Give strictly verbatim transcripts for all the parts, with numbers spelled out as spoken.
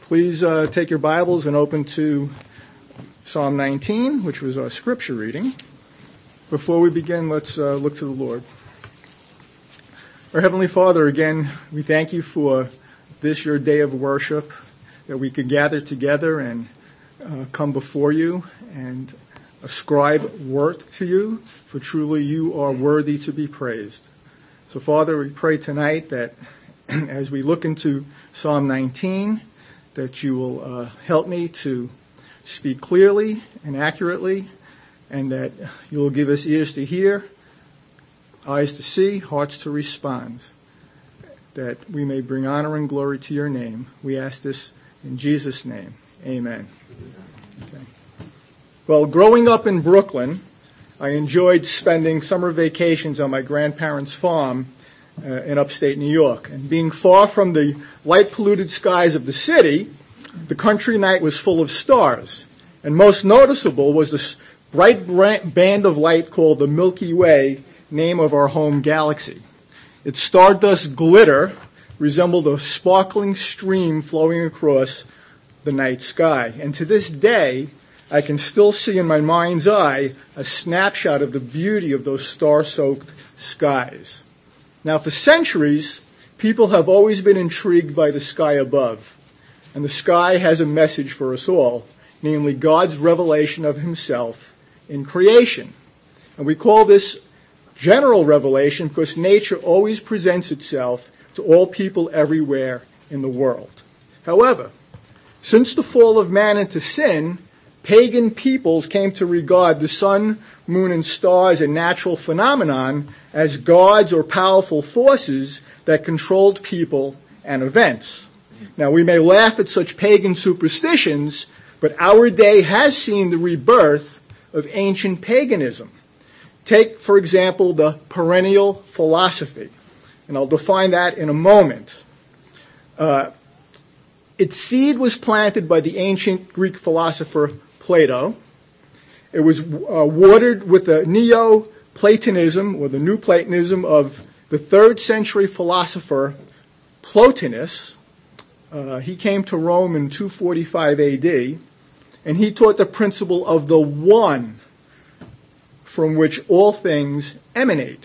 Please uh, take your Bibles and open to Psalm nineteen, which was our scripture reading. Before we begin, let's uh, look to the Lord. Our Heavenly Father, again, we thank you for this, your day of worship, that we could gather together and uh, come before you and ascribe worth to you, for truly you are worthy to be praised. So, Father, we pray tonight that as we look into Psalm nineteen, that you will uh, help me to speak clearly and accurately, and that you will give us ears to hear, eyes to see, hearts to respond, that we may bring honor and glory to your name. We ask this in Jesus' name. Amen. Okay. Well, growing up in Brooklyn, I enjoyed spending summer vacations on my grandparents' farm uh, in upstate New York. And being far from the light-polluted skies of the city, the country night was full of stars. And most noticeable was this bright band of light called the Milky Way, name of our home galaxy. Its stardust glitter resembled a sparkling stream flowing across the night sky. And to this day, I can still see in my mind's eye a snapshot of the beauty of those star-soaked skies. Now, for centuries, people have always been intrigued by the sky above. And the sky has a message for us all, namely God's revelation of himself in creation. And we call this general revelation because nature always presents itself to all people everywhere in the world. However, since the fall of man into sin, pagan peoples came to regard the sun, moon, and stars, a natural phenomenon, as gods or powerful forces that controlled people and events. Now, we may laugh at such pagan superstitions, but our day has seen the rebirth of ancient paganism. Take, for example, the perennial philosophy, and I'll define that in a moment. Uh, its seed was planted by the ancient Greek philosopher Plato. It was uh, watered with the Neo-Platonism, or the New Platonism of the third century philosopher Plotinus. Uh, he came to Rome in two forty-five A D, and he taught the principle of the one from which all things emanate.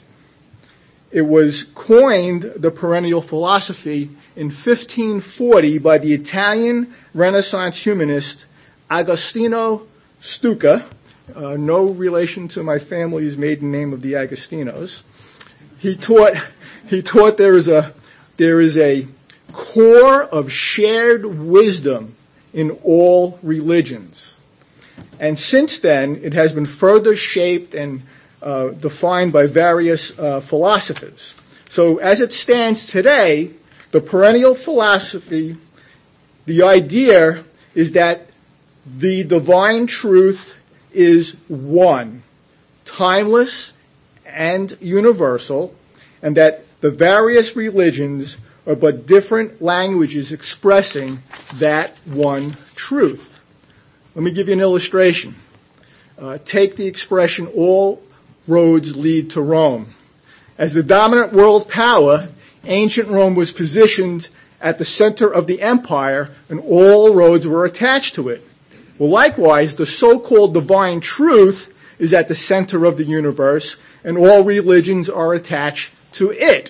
It was coined, the perennial philosophy, in fifteen forty by the Italian Renaissance humanist Agostino Stucca, uh, no relation to my family's maiden name of the Agostinos. He taught he taught there is a there is a core of shared wisdom in all religions. And since then, it has been further shaped and uh, defined by various uh, philosophers. So as it stands today, the perennial philosophy, the idea is that the divine truth is one, timeless and universal, and that the various religions are but different languages expressing that one truth. Let me give you an illustration. Uh, take the expression, all roads lead to Rome. As the dominant world power, ancient Rome was positioned at the center of the empire, and all roads were attached to it. Well, likewise, the so-called divine truth is at the center of the universe, and all religions are attached to it.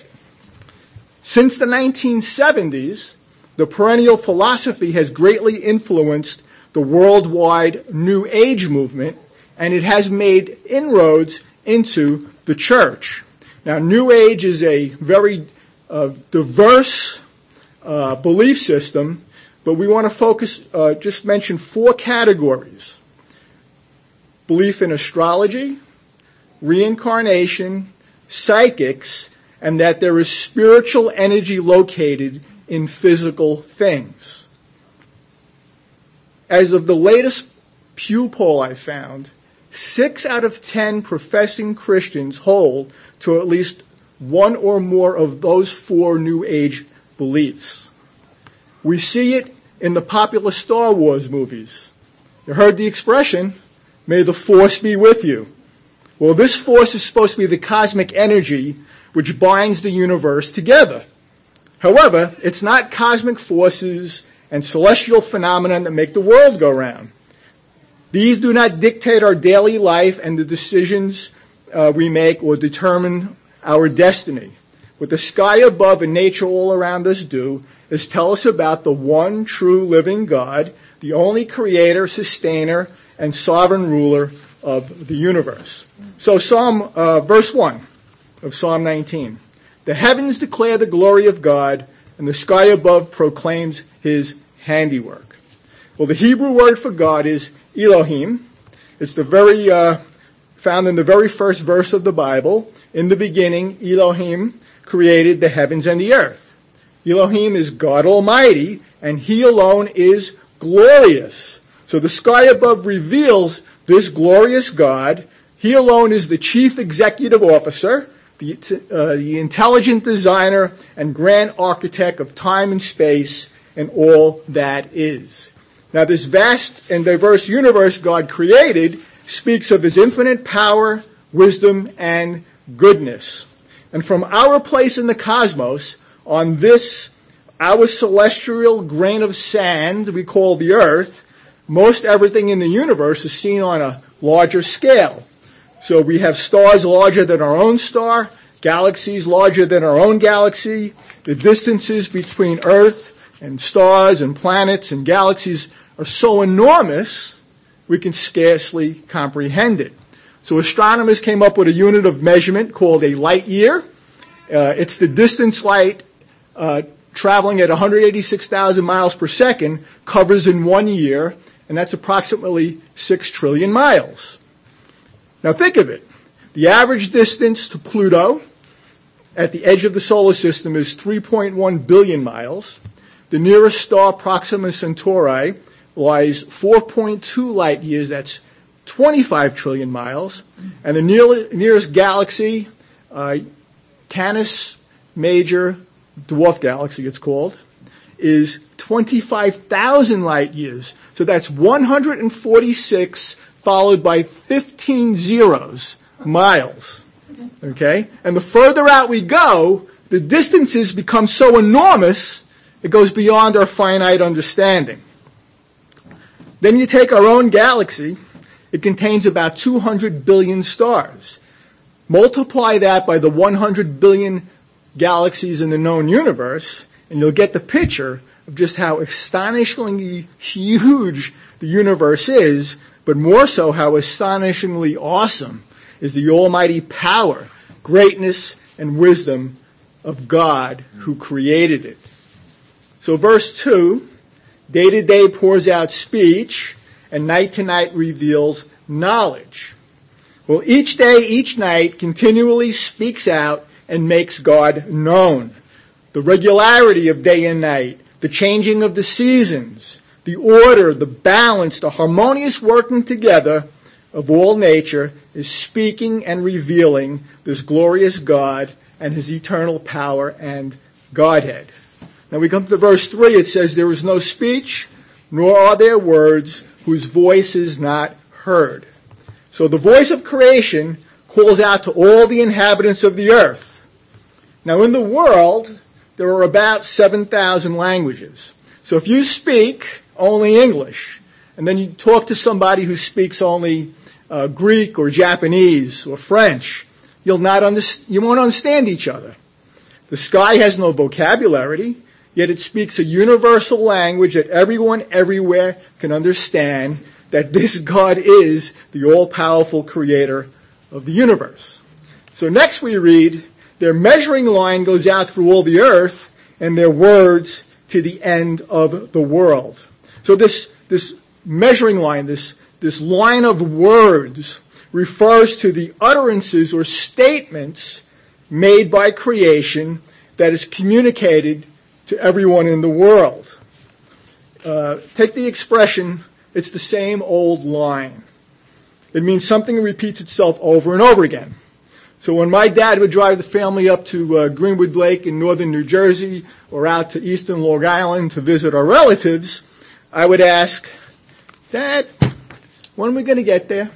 Since the nineteen seventies, the perennial philosophy has greatly influenced the worldwide New Age movement, and it has made inroads into the church. Now, New Age is a very uh, diverse uh, belief system, but we want to focus, uh, just mention four categories: belief in astrology, reincarnation, psychics, and that there is spiritual energy located in physical things. As of the latest Pew poll I found, six out of ten professing Christians hold to at least one or more of those four New Age beliefs. We see it in the popular Star Wars movies. You heard the expression, "May the Force be with you." Well, this force is supposed to be the cosmic energy which binds the universe together. However, it's not cosmic forces and celestial phenomena that make the world go round. These do not dictate our daily life and the decisions uh, we make or determine our destiny. What the sky above and nature all around us do is tell us about the one true living God, the only creator, sustainer, and sovereign ruler of the universe. So Psalm, uh, verse one of Psalm nineteen. The heavens declare the glory of God, and the sky above proclaims his handiwork. Well, the Hebrew word for God is Elohim. It's the very, uh, found in the very first verse of the Bible. In the beginning, Elohim created the heavens and the earth. Elohim is God Almighty, and he alone is glorious. So the sky above reveals this glorious God. He alone is the chief executive officer, the, uh, the intelligent designer and grand architect of time and space and all that is. Now, this vast and diverse universe God created speaks of his infinite power, wisdom, and goodness. And from our place in the cosmos, on this, our celestial grain of sand we call the earth, most everything in the universe is seen on a larger scale. So we have stars larger than our own star, galaxies larger than our own galaxy. The distances between Earth and stars and planets and galaxies are so enormous, we can scarcely comprehend it. So astronomers came up with a unit of measurement called a light year. Uh, it's the distance light uh, traveling at one hundred eighty-six thousand miles per second covers in one year, and that's approximately six trillion miles. Now think of it. The average distance to Pluto at the edge of the solar system is three point one billion miles. The nearest star, Proxima Centauri, lies four point two light years, that's twenty-five trillion miles. And the near, nearest galaxy, uh, Canis Major dwarf galaxy it's called, is twenty-five thousand light years. So that's one hundred forty-six followed by fifteen zeros, miles. Okay? And the further out we go, the distances become so enormous, it goes beyond our finite understanding. Then you take our own galaxy. It contains about two hundred billion stars. Multiply that by the one hundred billion galaxies in the known universe, and you'll get the picture of just how astonishingly huge the universe is, but more so how astonishingly awesome is the almighty power, greatness, and wisdom of God who created it. So verse two, day to day pours out speech, and night to night reveals knowledge. Well, each day, each night continually speaks out and makes God known. The regularity of day and night, the changing of the seasons, the order, the balance, the harmonious working together of all nature is speaking and revealing this glorious God and his eternal power and Godhead. Now we come to verse three. It says, there is no speech, nor are there words whose voice is not heard. So the voice of creation calls out to all the inhabitants of the earth. Now in the world, there are about seven thousand languages. So if you speak only English, and then you talk to somebody who speaks only uh, Greek or Japanese or French, you'll not underst- you won't understand each other. The sky has no vocabulary, yet it speaks a universal language that everyone everywhere can understand, that this God is the all-powerful creator of the universe. So next we read, their measuring line goes out through all the earth, and their words to the end of the world. So this, this measuring line, this, this line of words, refers to the utterances or statements made by creation that is communicated to everyone in the world. Uh, take the expression, it's the same old line. It means something repeats itself over and over again. So when my dad would drive the family up to uh, Greenwood Lake in northern New Jersey or out to eastern Long Island to visit our relatives, I would ask, Dad, when are we going to get there?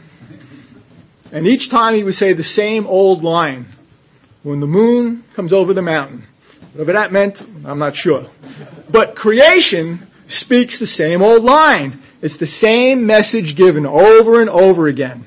And each time he would say the same old line, when the moon comes over the mountain. Whatever that meant, I'm not sure. But creation speaks the same old line. It's the same message given over and over again.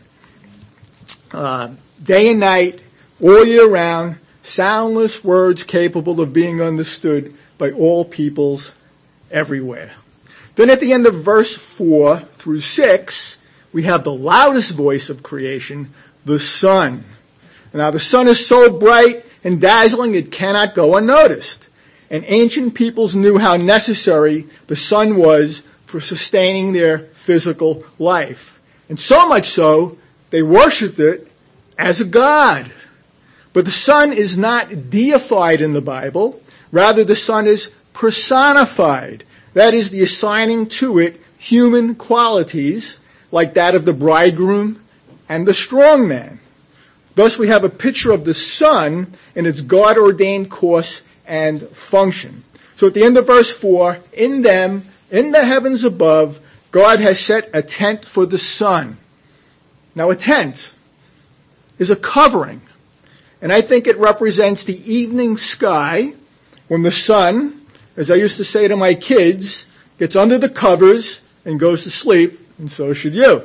Uh, day and night, all year round, soundless words capable of being understood by all peoples everywhere. Then at the end of verse four through six, we have the loudest voice of creation, the sun. Now the sun is so bright and dazzling it cannot go unnoticed. And ancient peoples knew how necessary the sun was for sustaining their physical life. And so much so, they worshipped it as a god. But the sun is not deified in the Bible. Rather, the sun is personified. That is, the assigning to it human qualities like that of the bridegroom and the strong man. Thus, we have a picture of the sun in its God-ordained course and function. So at the end of verse four, in them, in the heavens above, God has set a tent for the sun. Now, a tent is a covering. And I think it represents the evening sky when the sun, as I used to say to my kids, gets under the covers and goes to sleep, and so should you.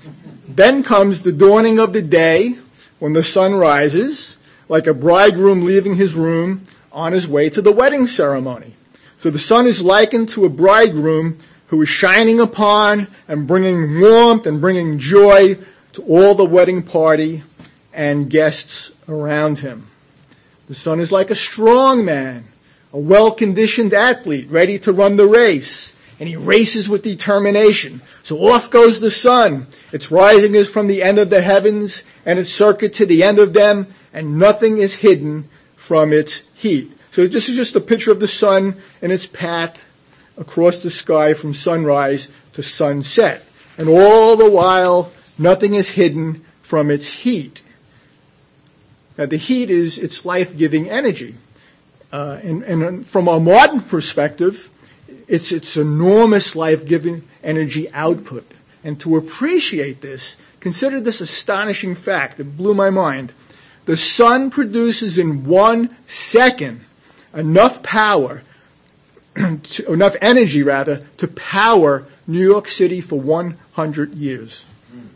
Then comes the dawning of the day when the sun rises, like a bridegroom leaving his room on his way to the wedding ceremony. So the sun is likened to a bridegroom who is shining upon and bringing warmth and bringing joy to all the wedding party and guests around him. The sun is like a strong man, a well-conditioned athlete ready to run the race, and he races with determination. So off goes the sun. Its rising is from the end of the heavens, and its circuit to the end of them, and nothing is hidden from its heat. So this is just a picture of the sun and its path across the sky from sunrise to sunset. And all the while, nothing is hidden from its heat. Now, the heat is its life-giving energy. Uh, and, and from a modern perspective, it's its enormous life-giving energy output. And to appreciate this, consider this astonishing fact. It blew my mind. The sun produces in one second enough power, to, enough energy rather, to power New York City for one hundred years.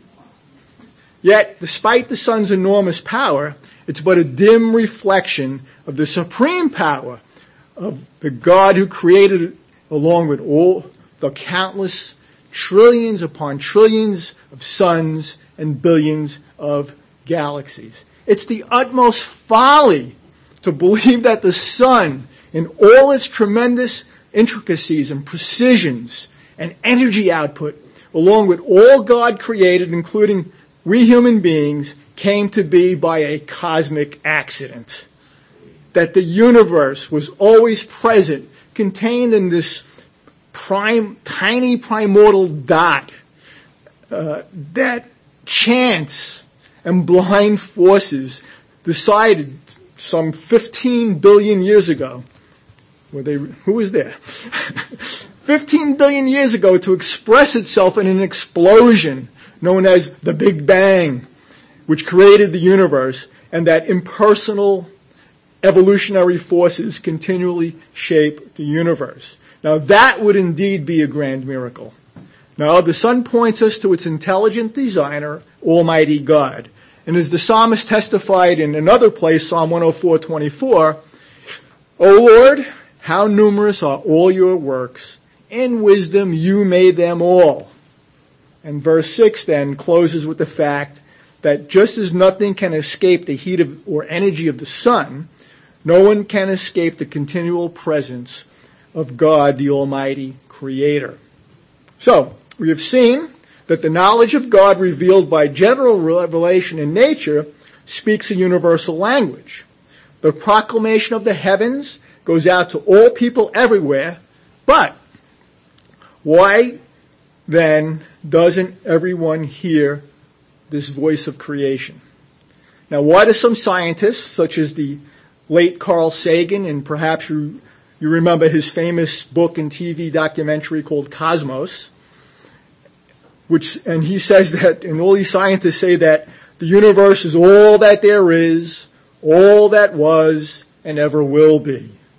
Yet, despite the sun's enormous power, it's but a dim reflection of the supreme power of the God who created it, along with all the countless trillions upon trillions of suns and billions of galaxies. It's the utmost folly to believe that the sun, in all its tremendous intricacies and precisions and energy output, along with all God created, including we human beings, came to be by a cosmic accident. That the universe was always present, contained in this prime, tiny primordial dot, uh, that chance and blind forces decided some fifteen billion years ago, were they, who was there? fifteen billion years ago to express itself in an explosion known as the Big Bang, which created the universe, and that impersonal evolutionary forces continually shape the universe. Now that would indeed be a grand miracle. Now the sun points us to its intelligent designer, Almighty God. And as the psalmist testified in another place, Psalm one oh four twenty-four, O Lord, how numerous are all your works. In wisdom you made them all. And verse six then closes with the fact that just as nothing can escape the heat of, or energy of the sun, no one can escape the continual presence of God, the Almighty Creator. So, we have seen that the knowledge of God revealed by general revelation in nature speaks a universal language. The proclamation of the heavens goes out to all people everywhere, but why then doesn't everyone hear this voice of creation? Now, why do some scientists, such as the late Carl Sagan, and perhaps you, you remember his famous book and T V documentary called Cosmos, which, and he says that, and all these scientists say that the universe is all that there is, all that was, and ever will be.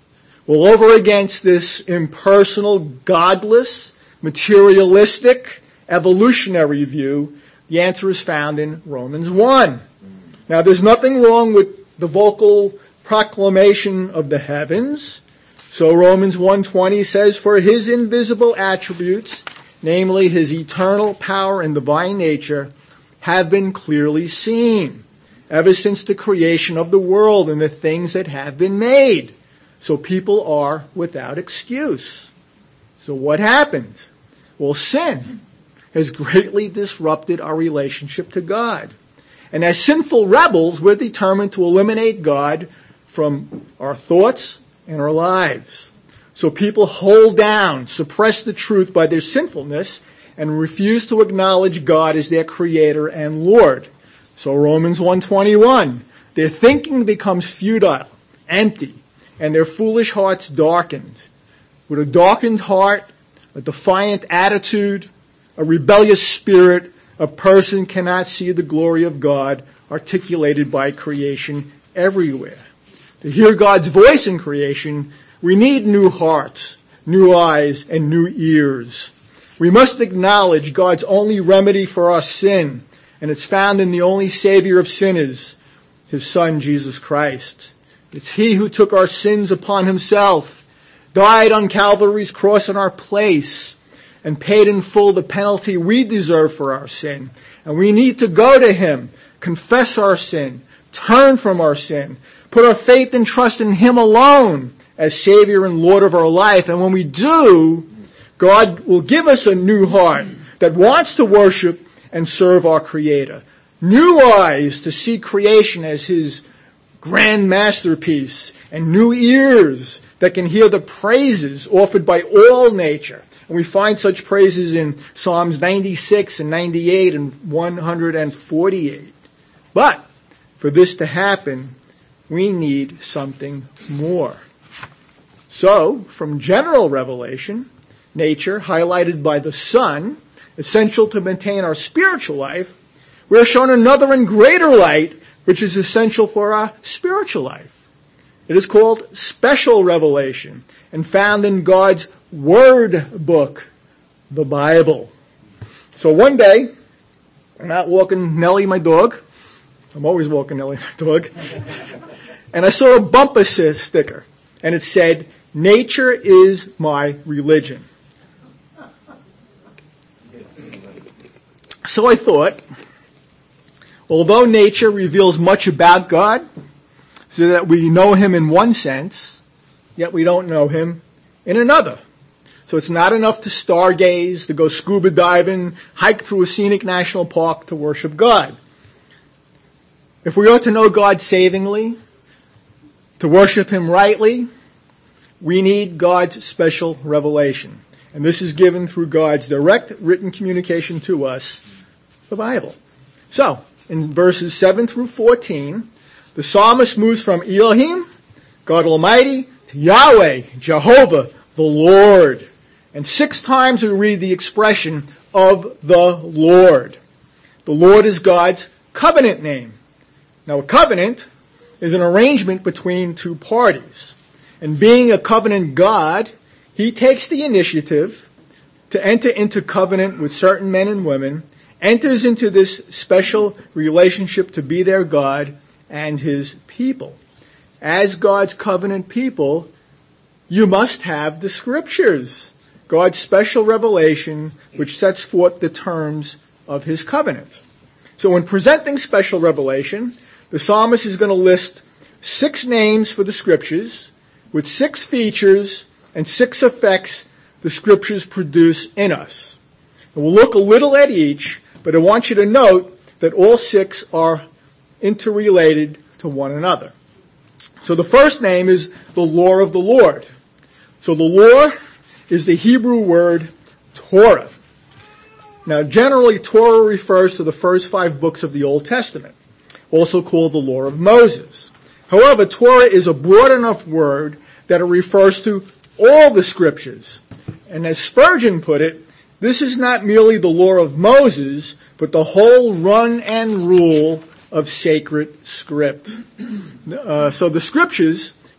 Well, over against this impersonal, godless, materialistic, evolutionary view, the answer is found in Romans one. Now, there's nothing wrong with the vocal proclamation of the heavens. So Romans one twenty says, "For his invisible attributes, namely his eternal power and divine nature, have been clearly seen ever since the creation of the world and the things that have been made." So people are without excuse. So what happened? Well, sin has greatly disrupted our relationship to God. And as sinful rebels, we're determined to eliminate God from our thoughts and our lives. So people hold down, suppress the truth by their sinfulness, and refuse to acknowledge God as their creator and Lord. So Romans one twenty-one, their thinking becomes futile, empty, and their foolish hearts darkened. With a darkened heart, a defiant attitude, a rebellious spirit, a person cannot see the glory of God articulated by creation everywhere. To hear God's voice in creation, we need new hearts, new eyes, and new ears. We must acknowledge God's only remedy for our sin, and it's found in the only Savior of sinners, his Son, Jesus Christ. It's he who took our sins upon himself, died on Calvary's cross in our place, and paid in full the penalty we deserve for our sin. And we need to go to him, confess our sin, turn from our sin, put our faith and trust in him alone as Savior and Lord of our life. And when we do, God will give us a new heart that wants to worship and serve our Creator. New eyes to see creation as his grand masterpiece, and new ears that can hear the praises offered by all nature. And we find such praises in Psalms ninety-six and ninety-eight and one hundred forty-eight. But for this to happen, we need something more. So, from general revelation, nature, highlighted by the sun, essential to maintain our spiritual life, we are shown another and greater light, which is essential for our spiritual life. It is called special revelation and found in God's Word book, the Bible. So one day, I'm out walking Nellie, my dog. I'm always walking Nellie, my dog. And I saw a bumper sticker, and it said, "Nature is my religion." So I thought, although nature reveals much about God, so that we know him in one sense, yet we don't know him in another. So it's not enough to stargaze, to go scuba diving, hike through a scenic national park to worship God. If we are to know God savingly, to worship him rightly, we need God's special revelation. And this is given through God's direct written communication to us, the Bible. So, in verses seven through fourteen, the psalmist moves from Elohim, God Almighty, to Yahweh, Jehovah, the Lord. And six times we read the expression of the Lord. The Lord is God's covenant name. Now, a covenant is an arrangement between two parties. And being a covenant God, he takes the initiative to enter into covenant with certain men and women, enters into this special relationship to be their God and his people. As God's covenant people, you must have the scriptures, God's special revelation, which sets forth the terms of his covenant. So when presenting special revelation, the psalmist is going to list six names for the scriptures with six features and six effects the scriptures produce in us. And we'll look a little at each, but I want you to note that all six are interrelated to one another. So the first name is the law of the Lord. So the law is the Hebrew word Torah. Now, generally, Torah refers to the first five books of the Old Testament, also called the Law of Moses. However, Torah is a broad enough word that it refers to all the scriptures. And as Spurgeon put it, this is not merely the law of Moses, but the whole run and rule of sacred script. Uh, so the scriptures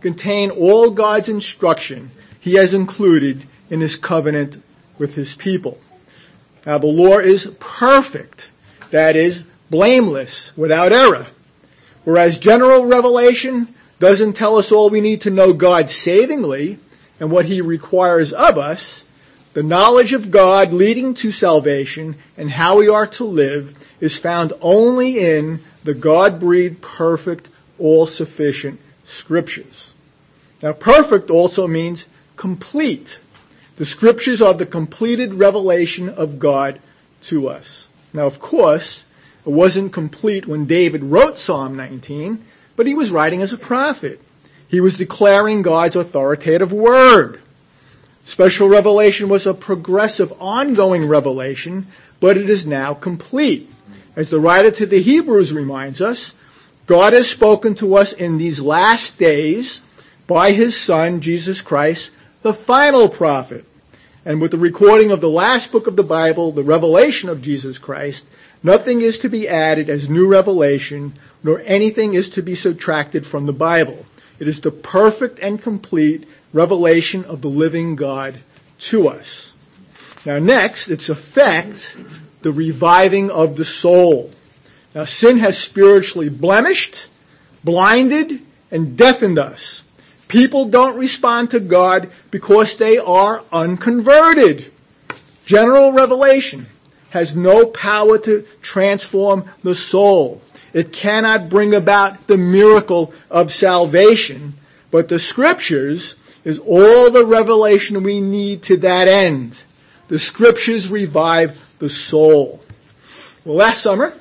contain all God's instruction he has included in his covenant with his people. Now, the law is perfect, that is, blameless, without error. Whereas general revelation doesn't tell us all we need to know God savingly and what he requires of us, the knowledge of God leading to salvation and how we are to live is found only in the God-breathed, perfect, all-sufficient Scriptures. Now, perfect also means complete. The Scriptures are the completed revelation of God to us. Now, of course, it wasn't complete when David wrote Psalm nineteen, but he was writing as a prophet. He was declaring God's authoritative word. Special revelation was a progressive, ongoing revelation, but it is now complete. As the writer to the Hebrews reminds us, God has spoken to us in these last days by his Son, Jesus Christ, the final prophet. And with the recording of the last book of the Bible, the revelation of Jesus Christ, nothing is to be added as new revelation, nor anything is to be subtracted from the Bible. It is the perfect and complete revelation of the living God to us. Now next, its effect, the reviving of the soul. Now sin has spiritually blemished, blinded, and deafened us. People don't respond to God because they are unconverted. General revelation has no power to transform the soul. It cannot bring about the miracle of salvation, but the Scriptures is all the revelation we need to that end. The Scriptures revive the soul. Well, last summer,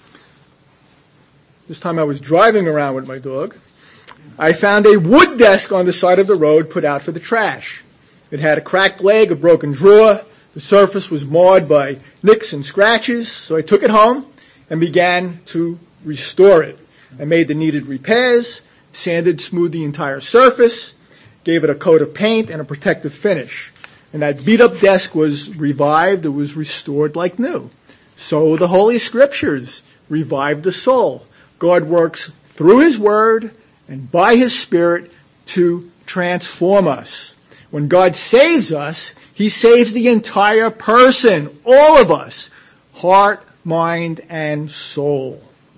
this time I was driving around with my dog, I found a wood desk on the side of the road put out for the trash. It had a cracked leg, a broken drawer. The surface was marred by nicks and scratches, so I took it home and began to restore it. I made the needed repairs, sanded, smoothed the entire surface, gave it a coat of paint and a protective finish. And that beat-up desk was revived. It was restored like new. So the Holy Scriptures revive the soul. God works through his Word and by his Spirit to transform us. When God saves us, he saves the entire person, all of us, heart, mind, and soul.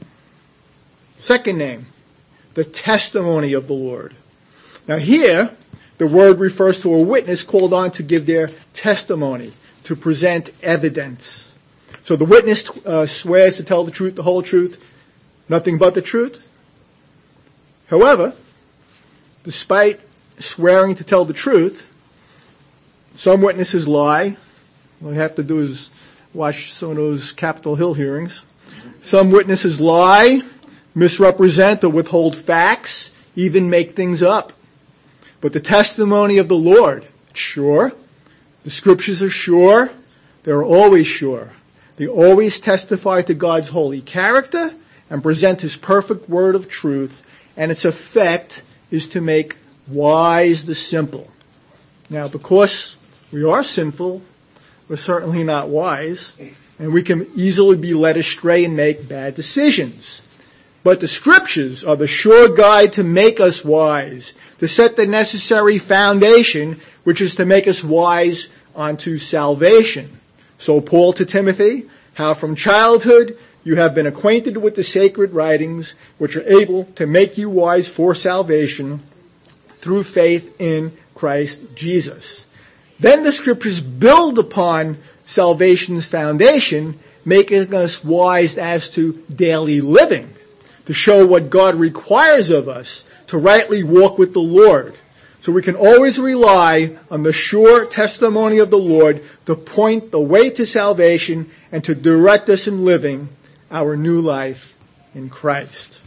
Second name, the testimony of the Lord. Now here, the word refers to a witness called on to give their testimony, to present evidence. So the witness uh, swears to tell the truth, the whole truth, nothing but the truth. However, despite swearing to tell the truth, some witnesses lie. All you have to do is watch some of those Capitol Hill hearings. Some witnesses lie, misrepresent or withhold facts, even make things up. But the testimony of the Lord, it's sure. The Scriptures are sure. They're always sure. They always testify to God's holy character and present his perfect word of truth, and its effect is to make wise the simple. Now, because we are sinful, we're certainly not wise, and we can easily be led astray and make bad decisions. But the Scriptures are the sure guide to make us wise, to set the necessary foundation, which is to make us wise unto salvation. So Paul to Timothy, how from childhood you have been acquainted with the sacred writings, which are able to make you wise for salvation through faith in Christ Jesus. Then the Scriptures build upon salvation's foundation, making us wise as to daily living, to show what God requires of us to rightly walk with the Lord. So we can always rely on the sure testimony of the Lord to point the way to salvation and to direct us in living our new life in Christ.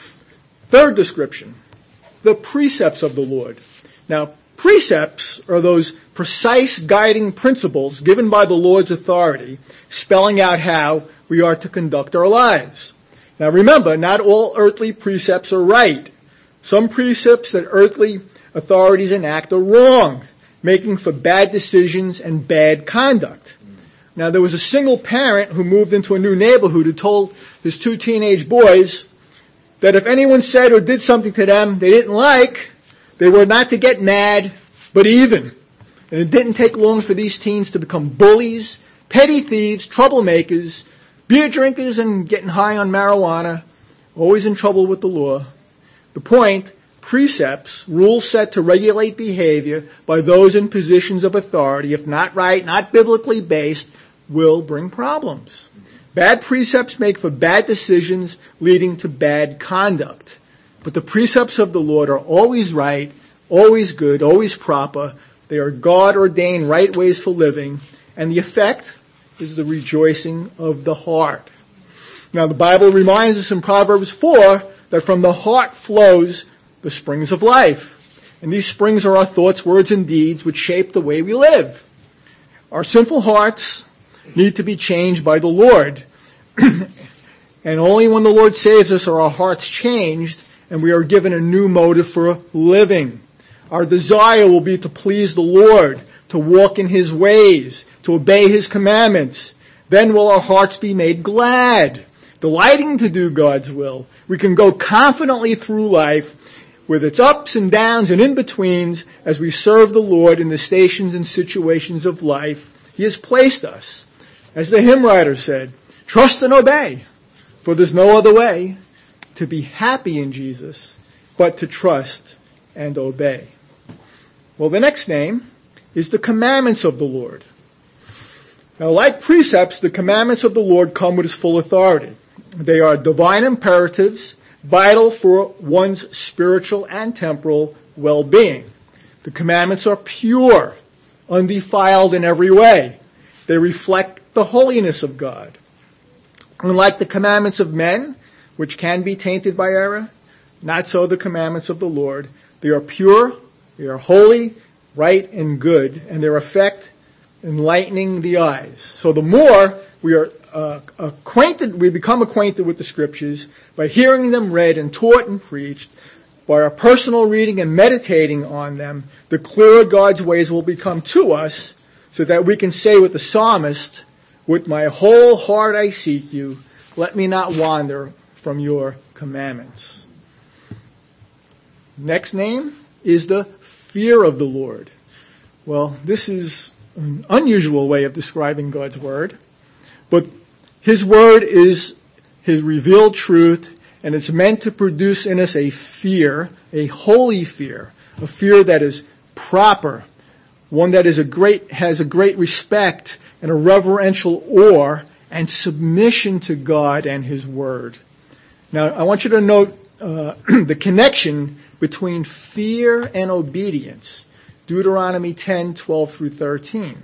Third description, the precepts of the Lord. Now, precepts are those precise guiding principles given by the Lord's authority, spelling out how we are to conduct our lives. Now remember, not all earthly precepts are right. Some precepts that earthly authorities enact are wrong, making for bad decisions and bad conduct. Now there was a single parent who moved into a new neighborhood who told his two teenage boys that if anyone said or did something to them they didn't like, They were not to get mad, but even. And it didn't take long for these teens to become bullies, petty thieves, troublemakers, beer drinkers, and getting high on marijuana, always in trouble with the law. The point, precepts, rules set to regulate behavior by those in positions of authority, if not right, not biblically based, will bring problems. Bad precepts make for bad decisions, leading to bad conduct. But the precepts of the Lord are always right, always good, always proper. They are God-ordained right ways for living, and the effect is the rejoicing of the heart. Now, the Bible reminds us in Proverbs four that from the heart flows the springs of life. And these springs are our thoughts, words, and deeds which shape the way we live. Our sinful hearts need to be changed by the Lord. And only when the Lord saves us are our hearts changed and we are given a new motive for living. Our desire will be to please the Lord, to walk in his ways, to obey his commandments. Then will our hearts be made glad, delighting to do God's will. We can go confidently through life with its ups and downs and in-betweens as we serve the Lord in the stations and situations of life he has placed us. As the hymn writer said, trust and obey, for there's no other way to be happy in Jesus but to trust and obey. Well, the next name is the commandments of the Lord. Now, like precepts, the commandments of the Lord come with his full authority. They are divine imperatives, vital for one's spiritual and temporal well-being. The commandments are pure, undefiled in every way. They reflect the holiness of God. Unlike the commandments of men, which can be tainted by error, not so the commandments of the Lord. They are pure, they are holy, right, and good, and their effect enlightening the eyes. So the more we are uh, acquainted, we become acquainted with the scriptures by hearing them read and taught and preached, by our personal reading and meditating on them, the clearer God's ways will become to us, so that we can say with the psalmist, with my whole heart I seek you, let me not wander from your commandments. Next name is the fear of the Lord. Well, this is an unusual way of describing God's word, but his word is his revealed truth, and it's meant to produce in us a fear, a holy fear, a fear that is proper, one that is a great, has a great respect and a reverential awe and submission to God and his word. Now, I want you to note uh, the connection between fear and obedience. Deuteronomy ten, twelve through thirteen.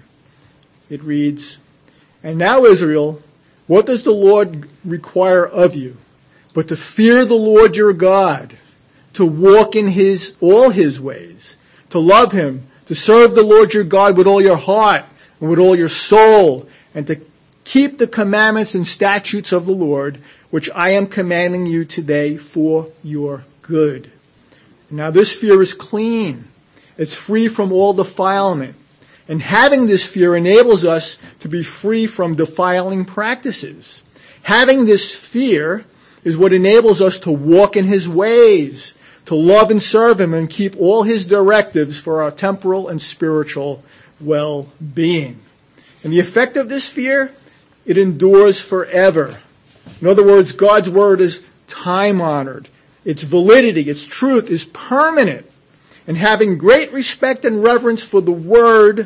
It reads, and now, Israel, what does the Lord require of you but to fear the Lord your God, to walk in his all his ways, to love him, to serve the Lord your God with all your heart and with all your soul, and to keep the commandments and statutes of the Lord, which I am commanding you today for your good. Now this fear is clean. It's free from all defilement. And having this fear enables us to be free from defiling practices. Having this fear is what enables us to walk in his ways, to love and serve him and keep all his directives for our temporal and spiritual well-being. And the effect of this fear, it endures forever. In other words, God's word is time-honored. Its validity, its truth is permanent. And having great respect and reverence for the word,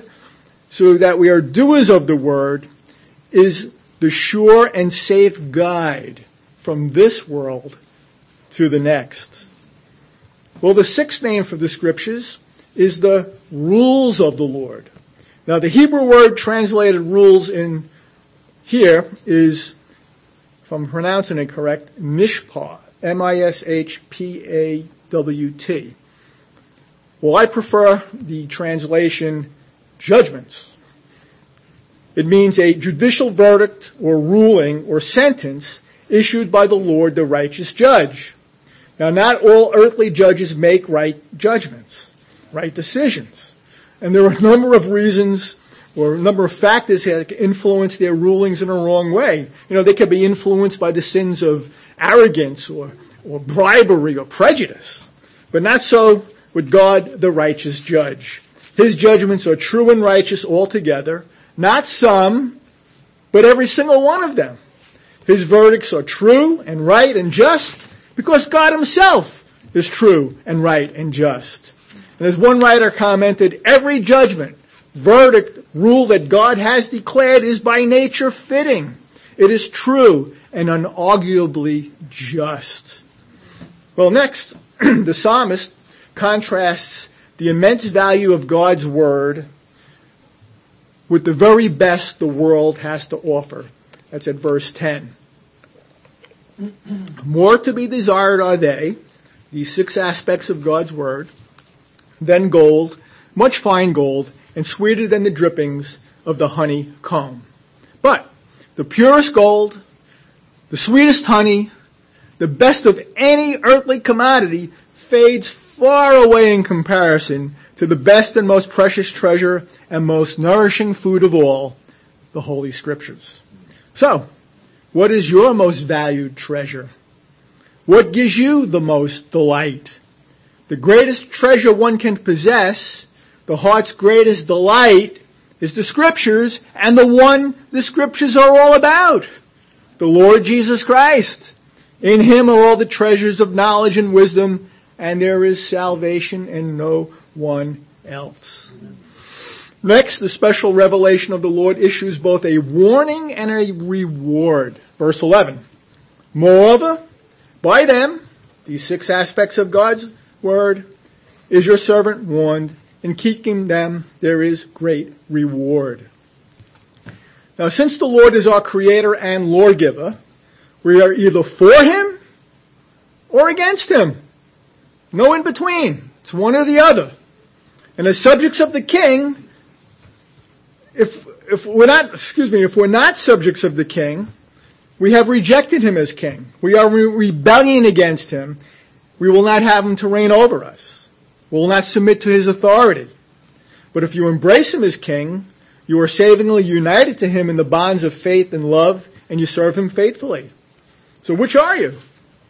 so that we are doers of the word, is the sure and safe guide from this world to the next. Well, the sixth name for the scriptures is the rules of the Lord. Now, the Hebrew word translated rules in here is, if I'm pronouncing it correct, mishpat, M I S H P A W T. Well, I prefer the translation judgments. It means a judicial verdict or ruling or sentence issued by the Lord, the righteous judge. Now, not all earthly judges make right judgments, right decisions. And there are a number of reasons or a number of factors that can influence their rulings in a wrong way. You know, they could be influenced by the sins of arrogance or, or bribery or prejudice. But not so with God the righteous judge. His judgments are true and righteous altogether, not some, but every single one of them. His verdicts are true and right and just because God himself is true and right and just. And as one writer commented, every judgment, verdict, rule that God has declared is by nature fitting. It is true and unarguably just. Well, next, the psalmist contrasts the immense value of God's word with the very best the world has to offer. That's at verse ten. More to be desired are they, these six aspects of God's word, than gold, much fine gold, and sweeter than the drippings of the honeycomb. But the purest gold, the sweetest honey, the best of any earthly commodity fades far away in comparison to the best and most precious treasure and most nourishing food of all, the Holy Scriptures. So, what is your most valued treasure? What gives you the most delight? The greatest treasure one can possess, the heart's greatest delight, is the Scriptures, and the one the Scriptures are all about, the Lord Jesus Christ. In him are all the treasures of knowledge and wisdom, and there is salvation in no one else. Next, the special revelation of the Lord issues both a warning and a reward. Verse eleven. Moreover, by them, these six aspects of God's word, is your servant warned. In keeping them, there is great reward. Now, since the Lord is our creator and lawgiver, we are either for him or against him. No in between. It's one or the other. And as subjects of the king, if if we're not, excuse me, if we're not subjects of the king, we have rejected him as king. We are re- rebelling against him. We will not have him to reign over us. We will not submit to his authority. But if you embrace him as king, you are savingly united to him in the bonds of faith and love, and you serve him faithfully. So which are you?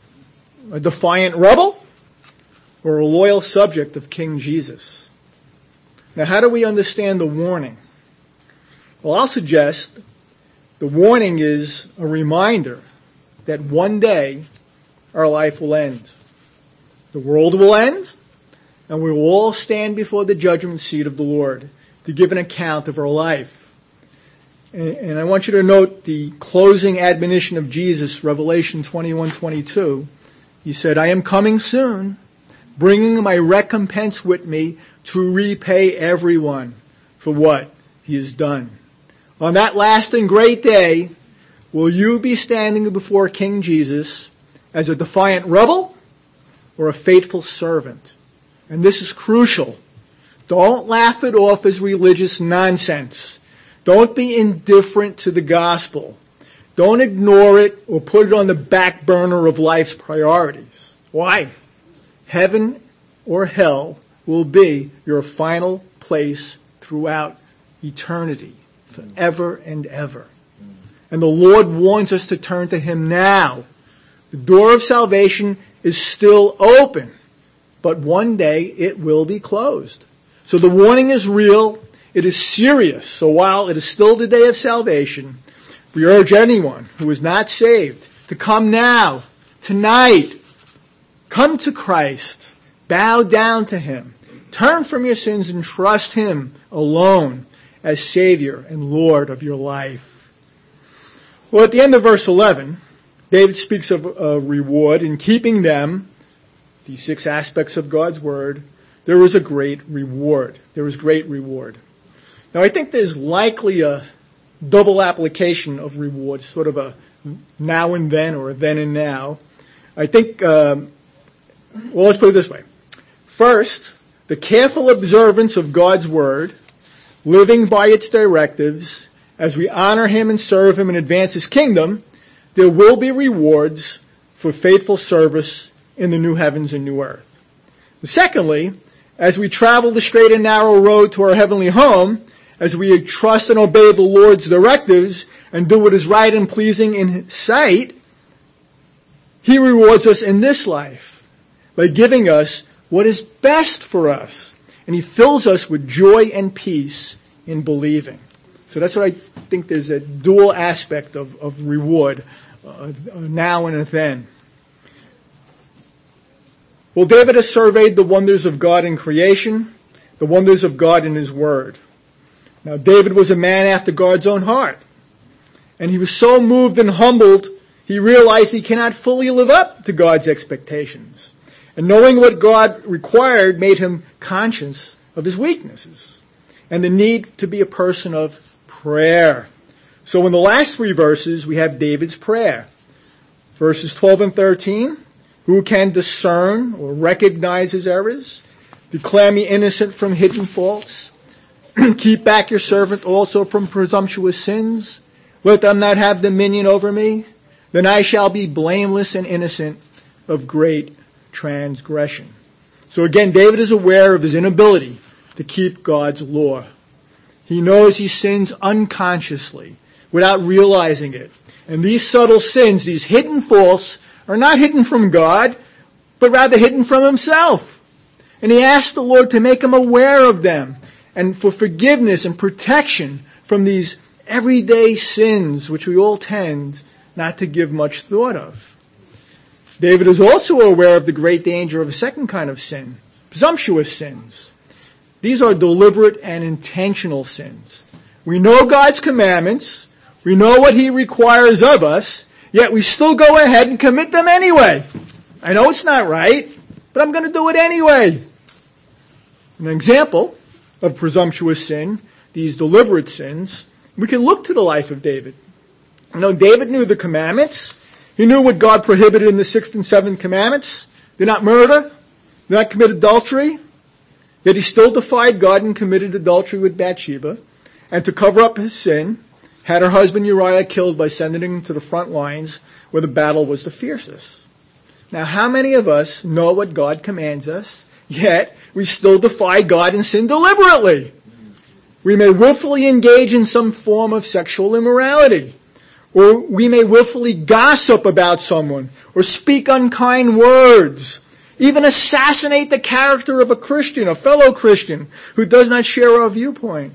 A defiant rebel or a loyal subject of King Jesus? Now, how do we understand the warning? Well, I'll suggest the warning is a reminder that one day our life will end. The world will end, and we will all stand before the judgment seat of the Lord to give an account of our life. And, and I want you to note the closing admonition of Jesus, Revelation twenty-one twenty-two. He said, I am coming soon, bringing my recompense with me to repay everyone for what he has done. On that last and great day, will you be standing before King Jesus as a defiant rebel or a faithful servant? And this is crucial. Don't laugh it off as religious nonsense. Don't be indifferent to the gospel. Don't ignore it or put it on the back burner of life's priorities. Why? Heaven or hell will be your final place throughout eternity, forever and ever. And the Lord wants us to turn to him now. The door of salvation is still open, but one day it will be closed. So the warning is real. It is serious. So while it is still the day of salvation, we urge anyone who is not saved to come now, tonight. Come to Christ. Bow down to him. Turn from your sins and trust him alone as Savior and Lord of your life. Well, at the end of verse eleven, David speaks of a reward. In keeping them, these six aspects of God's word, there is a great reward. There is great reward. Now, I think there's likely a double application of reward, sort of a now and then or a then and now. I think, um, well, let's put it this way. First, the careful observance of God's word, living by its directives, as we honor him and serve him and advance his kingdom, there will be rewards for faithful service in the new heavens and new earth. Secondly, as we travel the straight and narrow road to our heavenly home, as we trust and obey the Lord's directives and do what is right and pleasing in his sight, he rewards us in this life by giving us what is best for us. And he fills us with joy and peace in believing. So that's what I think there's a dual aspect of, of reward, uh, now and a then. Well, David has surveyed the wonders of God in creation, the wonders of God in his word. Now, David was a man after God's own heart. And he was so moved and humbled, he realized he cannot fully live up to God's expectations. And knowing what God required made him conscious of his weaknesses and the need to be a person of prayer. So in the last three verses, we have David's prayer. Verses twelve and thirteen, who can discern or recognize his errors? Declare me innocent from hidden faults. Keep back your servant also from presumptuous sins. Let them not have dominion over me. Then I shall be blameless and innocent of great transgression. So again, David is aware of his inability to keep God's law. He knows he sins unconsciously, without realizing it. And these subtle sins, these hidden faults, are not hidden from God, but rather hidden from himself. And he asks the Lord to make him aware of them and for forgiveness and protection from these everyday sins, which we all tend not to give much thought of. David is also aware of the great danger of a second kind of sin, presumptuous sins. These are deliberate and intentional sins. We know God's commandments. We know what he requires of us, yet we still go ahead and commit them anyway. I know it's not right, but I'm going to do it anyway. An example of presumptuous sin, these deliberate sins, we can look to the life of David. You know, David knew the commandments. He knew what God prohibited in the sixth and seventh commandments. Do not murder. Do not commit adultery. Yet he still defied God and committed adultery with Bathsheba. And to cover up his sin, had her husband Uriah killed by sending him to the front lines where the battle was the fiercest. Now, how many of us know what God commands us, yet we still defy God and sin deliberately? We may willfully engage in some form of sexual immorality. Or we may willfully gossip about someone, or speak unkind words, even assassinate the character of a Christian, a fellow Christian, who does not share our viewpoint.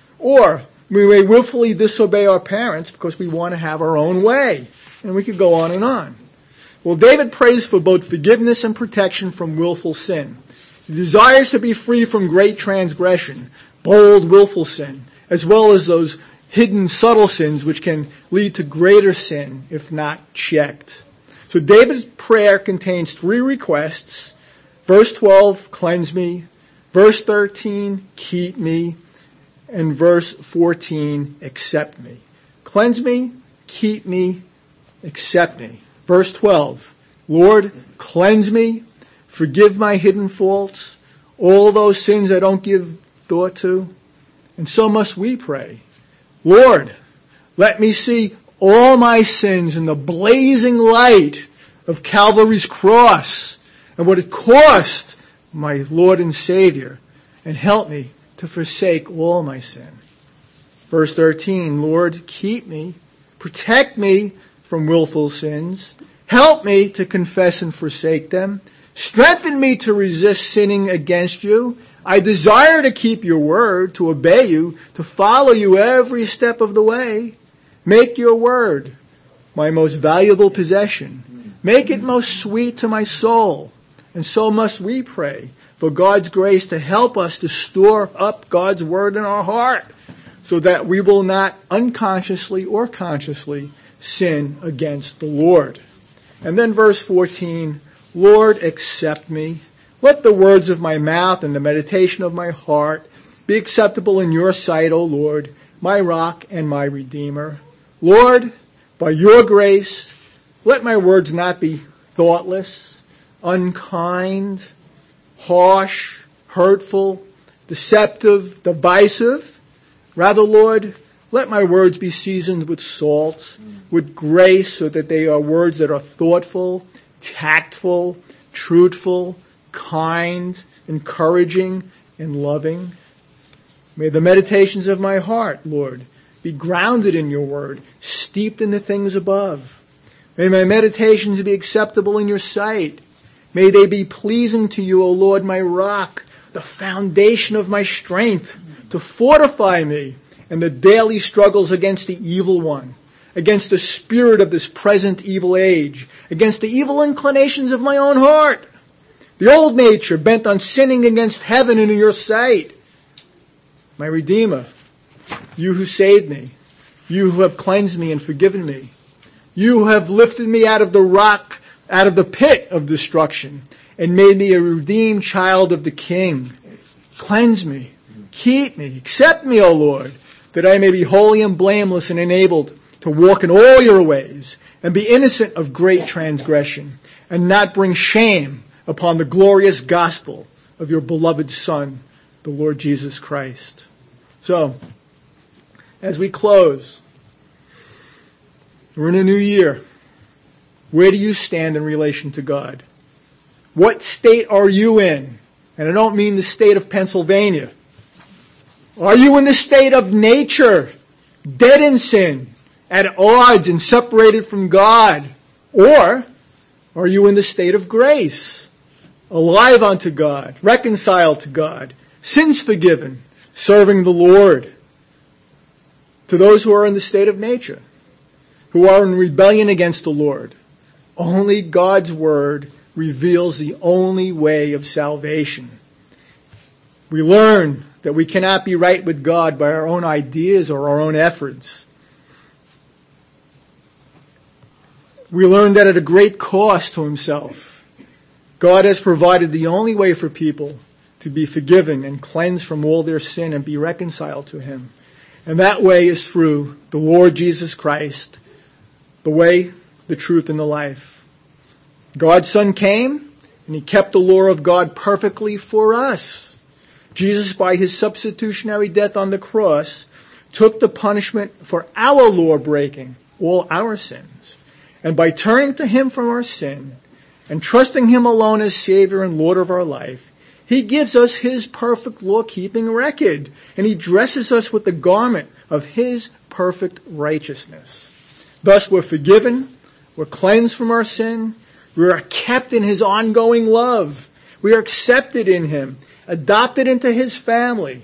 Or we may willfully disobey our parents because we want to have our own way. And we could go on and on. Well, David prays for both forgiveness and protection from willful sin. He desires to be free from great transgression, bold, willful sin, as well as those hidden, subtle sins which can lead to greater sin if not checked. So David's prayer contains three requests. Verse twelve, cleanse me. Verse thirteen, keep me. And verse fourteen, accept me. Cleanse me, keep me, accept me. Verse twelve, Lord, cleanse me, forgive my hidden faults, all those sins I don't give thought to. And so must we pray. Lord, let me see all my sins in the blazing light of Calvary's cross and what it cost my Lord and Savior, and help me to forsake all my sin. Verse thirteen, Lord, keep me, protect me from willful sins, help me to confess and forsake them, strengthen me to resist sinning against you. I desire to keep your word, to obey you, to follow you every step of the way. Make your word my most valuable possession. Make it most sweet to my soul. And so must we pray for God's grace to help us to store up God's word in our heart so that we will not unconsciously or consciously sin against the Lord. And then verse fourteen, Lord, accept me. Let the words of my mouth and the meditation of my heart be acceptable in your sight, O Lord, my rock and my redeemer. Lord, by your grace, let my words not be thoughtless, unkind, harsh, hurtful, deceptive, divisive. Rather, Lord, let my words be seasoned with salt, with grace, so that they are words that are thoughtful, tactful, truthful, kind, encouraging, and loving. May the meditations of my heart, Lord, be grounded in your word, steeped in the things above. May my meditations be acceptable in your sight. May they be pleasing to you, O Lord, my rock, the foundation of my strength, to fortify me in the daily struggles against the evil one, against the spirit of this present evil age, against the evil inclinations of my own heart, the old nature bent on sinning against heaven and in your sight. My Redeemer, you who saved me, you who have cleansed me and forgiven me, you who have lifted me out of the rock, out of the pit of destruction, and made me a redeemed child of the King. Cleanse me, keep me, accept me, O Lord, that I may be holy and blameless and enabled to walk in all your ways and be innocent of great transgression and not bring shame upon the glorious gospel of your beloved Son, the Lord Jesus Christ. So, as we close, we're in a new year. Where do you stand in relation to God? What state are you in? And I don't mean the state of Pennsylvania. Are you in the state of nature, dead in sin, at odds and separated from God? Or are you in the state of grace, alive unto God, reconciled to God, sins forgiven, serving the Lord? To those who are in the state of nature, who are in rebellion against the Lord, only God's word reveals the only way of salvation. We learn that we cannot be right with God by our own ideas or our own efforts. We learn that at a great cost to himself, God has provided the only way for people to be forgiven and cleansed from all their sin and be reconciled to him. And that way is through the Lord Jesus Christ, the way, the truth, and the life. God's Son came, and he kept the law of God perfectly for us. Jesus, by his substitutionary death on the cross, took the punishment for our law breaking, all our sins. And by turning to him from our sin and trusting him alone as Savior and Lord of our life, he gives us his perfect law-keeping record, and he dresses us with the garment of his perfect righteousness. Thus we're forgiven, we're cleansed from our sin, we are kept in his ongoing love, we are accepted in him, adopted into his family.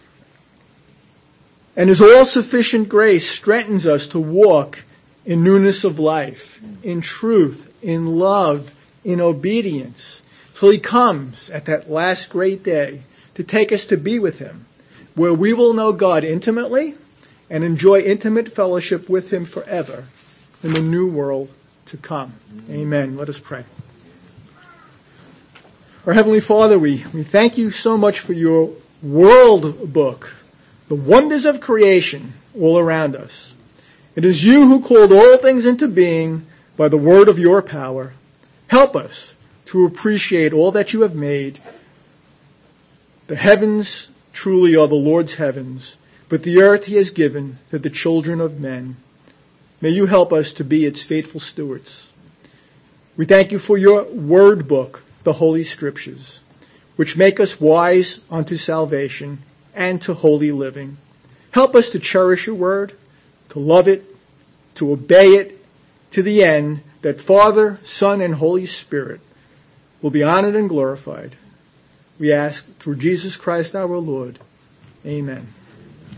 And his all-sufficient grace strengthens us to walk in newness of life, in truth, in love, in obedience, till he comes at that last great day to take us to be with him, where we will know God intimately and enjoy intimate fellowship with him forever in the new world to come. Amen. Let us pray. Our Heavenly Father, we, we thank you so much for your world book, the wonders of creation all around us. It is you who called all things into being by the word of your power. Help us to appreciate all that you have made. The heavens truly are the Lord's heavens, but the earth he has given to the children of men. May you help us to be its faithful stewards. We thank you for your word book, the Holy Scriptures, which make us wise unto salvation and to holy living. Help us to cherish your word, to love it, to obey it, to the end that Father, Son, and Holy Spirit will be honored and glorified. We ask through Jesus Christ our Lord. Amen.